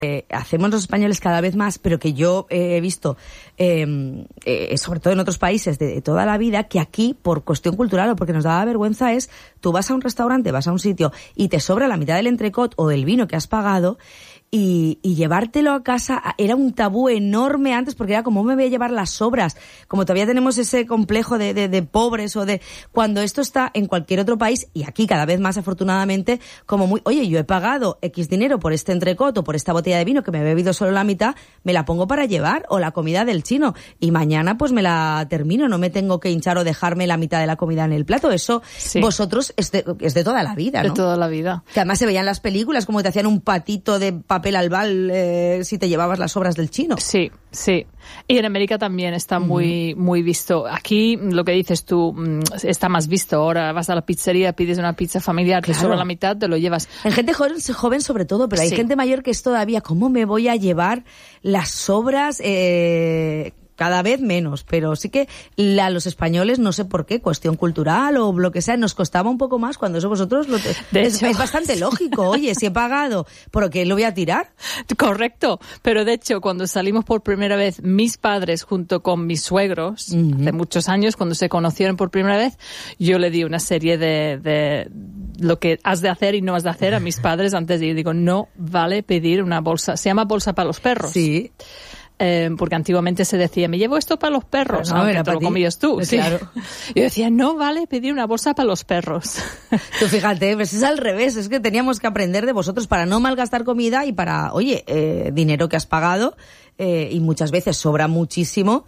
hacemos los españoles cada vez más, pero que yo he visto, sobre todo en otros países de toda la vida, que aquí, por cuestión cultural o porque nos daba vergüenza, es tú vas a un restaurante, vas a un sitio y te sobra la mitad del entrecot o del vino que has pagado, y llevártelo a casa era un tabú enorme antes, porque era como, me voy a llevar las sobras, como todavía tenemos ese complejo de pobres, o de cuando esto está en cualquier otro país, y aquí cada vez más afortunadamente, como muy, oye, yo he pagado X dinero por este entrecot o por esta botella de vino que me he bebido solo la mitad, me la pongo para llevar, o la comida del chino, y mañana pues me la termino, no me tengo que hinchar o dejarme la mitad de la comida en el plato. Eso sí. Vosotros es de toda la vida, ¿no? De toda la vida. Que además se veían las películas como te hacían un patito de papel albal si te llevabas las sobras del chino. Sí, sí. Y en América también está muy visto. Aquí, lo que dices tú, está más visto. Ahora vas a la pizzería, pides una pizza familiar, claro, te sobra la mitad, te lo llevas. En gente joven sobre todo, pero hay gente mayor que es todavía, ¿cómo me voy a llevar las sobras? Cada vez menos, pero sí que a los españoles, no sé por qué, cuestión cultural o lo que sea, nos costaba un poco más cuando eso vosotros es bastante lógico. Oye, si he pagado, ¿por qué lo voy a tirar? Correcto, pero de hecho cuando salimos por primera vez mis padres junto con mis suegros, hace muchos años, cuando se conocieron por primera vez, yo le di una serie de lo que has de hacer y no has de hacer a mis padres antes de ir. Digo, no vale pedir una bolsa, se llama bolsa para los perros. Sí. Porque antiguamente se decía, me llevo esto para los perros, no, aunque te lo comías tú. Pues sí. Claro. Yo decía, no vale pedir una bolsa para los perros. Tú fíjate, pues es al revés, es que teníamos que aprender de vosotros para no malgastar comida y para, oye, dinero que has pagado, y muchas veces sobra muchísimo.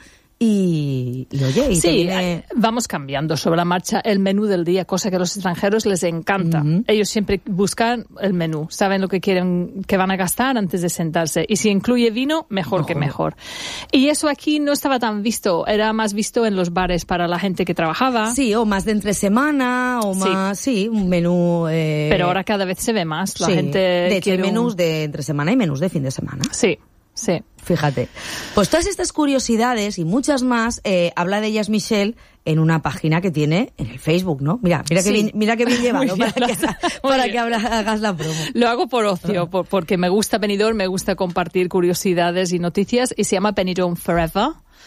Y oye, y sí, vamos cambiando sobre la marcha el menú del día, cosa que a los extranjeros les encanta. Ellos siempre buscan el menú, saben lo que quieren, que van a gastar antes de sentarse. Y si incluye vino, mejor que mejor. Y eso aquí no estaba tan visto, era más visto en los bares para la gente que trabajaba. Sí, o más de entre semana, o más, sí, un menú. Pero ahora cada vez se ve más. La gente de hecho, hay quiere menús de entre semana y menús de fin de semana. Sí. Sí. Fíjate. Pues todas estas curiosidades y muchas más, habla de ellas Michelle en una página que tiene en el Facebook, ¿no? Mira que bien llevado para que hagas la promo. Lo hago por ocio, porque me gusta Benidorm, me gusta compartir curiosidades y noticias, y se llama Benidorm Forever.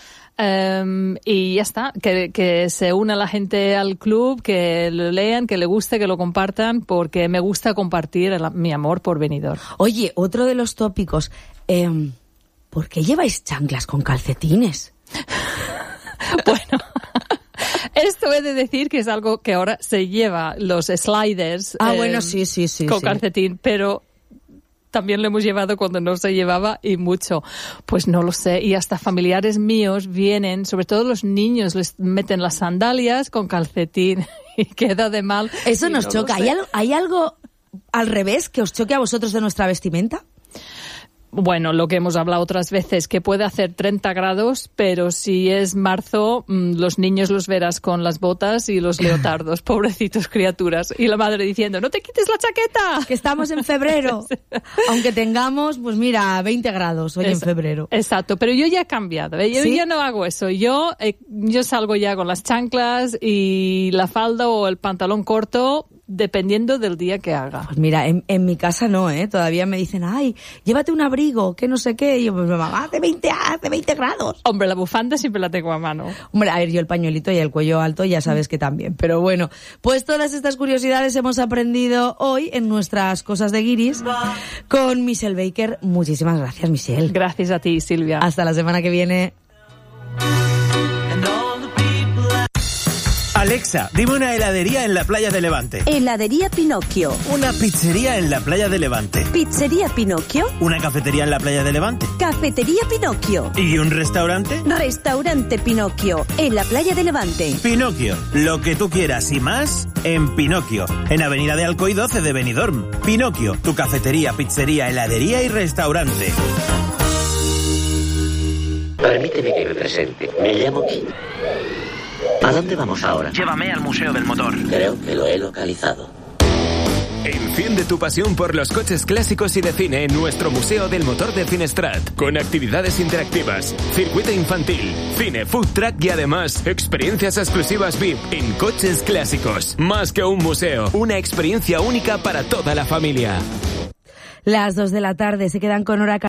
Y ya está, que se una la gente al club, que lo lean, que le guste, que lo compartan, porque me gusta compartir mi amor por Benidorm. Oye, otro de los tópicos, ¿por qué lleváis chanclas con calcetines? Bueno, esto he de decir que es algo que ahora se lleva, los sliders. Bueno, sí. Con calcetín, pero también lo hemos llevado cuando no se llevaba, y mucho. Pues no lo sé. Y hasta familiares míos vienen, sobre todo los niños, les meten las sandalias con calcetín y queda de mal. Eso nos choca. ¿Hay algo al revés que os choque a vosotros de nuestra vestimenta? Bueno, lo que hemos hablado otras veces, que puede hacer 30 grados, pero si es marzo, los niños los verás con las botas y los leotardos, pobrecitos criaturas. Y la madre diciendo, no te quites la chaqueta, que estamos en febrero. Aunque tengamos, pues mira, 20 grados hoy en febrero. Exacto, pero yo ya he cambiado, ¿eh? Yo ya no hago eso. Yo salgo ya con las chanclas y la falda o el pantalón corto, dependiendo del día que haga. Pues mira, en mi casa no, todavía me dicen, ay, llévate un abrigo, que no sé qué. Y yo, pues mamá, hace 20 grados. Hombre, la bufanda siempre la tengo a mano. Hombre, a ver, yo el pañuelito y el cuello alto ya sabes que también. Pero bueno, pues todas estas curiosidades hemos aprendido hoy en nuestras cosas de guiris con Michelle Baker. Muchísimas gracias, Michelle. Gracias a ti, Silvia. Hasta la semana que viene. Alexa, dime una heladería en la playa de Levante. Heladería Pinocchio. Una pizzería en la playa de Levante. Pizzería Pinocchio. Una cafetería en la playa de Levante. Cafetería Pinocchio. ¿Y un restaurante? Restaurante Pinocchio, en la playa de Levante. Pinocchio, lo que tú quieras y más en Pinocchio, en Avenida de Alcoy 12 de Benidorm. Pinocchio, tu cafetería, pizzería, heladería y restaurante. Permíteme que me presente. Me llamo Kim. ¿A dónde vamos ahora? Llévame al Museo del Motor. Creo que lo he localizado. Enciende tu pasión por los coches clásicos y de cine en nuestro Museo del Motor de Finestrat, con actividades interactivas, circuito infantil, cine, food truck y además experiencias exclusivas VIP en coches clásicos. Más que un museo, una experiencia única para toda la familia. Las 2 de la tarde se quedan con Hora